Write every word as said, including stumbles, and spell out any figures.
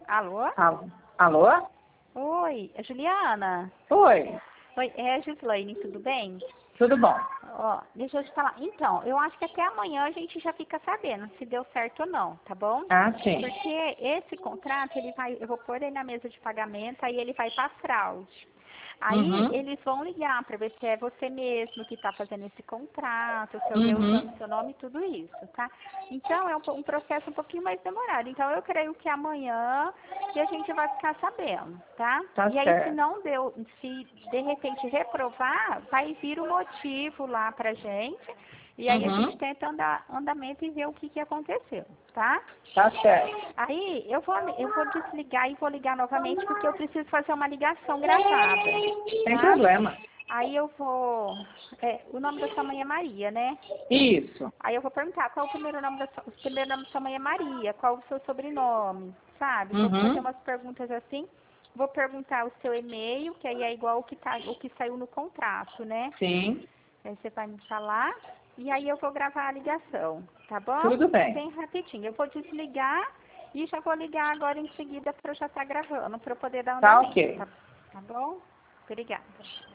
Alô? Alô? Alô? Oi, é Juliana? Oi, Oi, é a Gislaine, tudo bem? tudo bom? Ó, deixa eu te falar. Então, eu acho que até amanhã a gente já fica sabendo se deu certo ou não, tá bom? Ah, sim. Porque esse contrato, ele vai, eu vou pôr ele na mesa de pagamento, aí ele vai para fraude. Aí Uhum, eles vão ligar para ver se é você mesmo que está fazendo esse contrato, se alguém usando uhum. seu nome e tudo isso, tá? Então é um, po- um processo um pouquinho mais demorado. Então eu creio que amanhã que a gente vai ficar sabendo, tá? Tá E aí se certo. não deu, se de repente reprovar, vai vir o motivo lá pra gente. E aí a gente Uhum, tenta andar andamento e ver o que, que aconteceu, tá? tá certo. Aí eu vou, eu vou desligar e vou ligar novamente porque eu preciso fazer uma ligação gravada, Sem tá? problema. Aí eu vou. É, o nome da sua mãe é Maria, né? Isso. Aí eu vou perguntar qual é o primeiro nome da sua, o primeiro nome da sua mãe é Maria, qual o seu sobrenome, sabe? Vou fazer Uhum, umas perguntas assim. Vou perguntar o seu e-mail, que aí é igual o que, tá, o que saiu no contrato, né? sim. Aí você vai me falar e aí eu vou gravar a ligação, tá bom? Tudo É bem. bem rapidinho. Eu vou desligar e já vou ligar agora em seguida para eu já estar gravando, para eu poder dar Tá andamento, ok. tá, tá bom? Obrigada.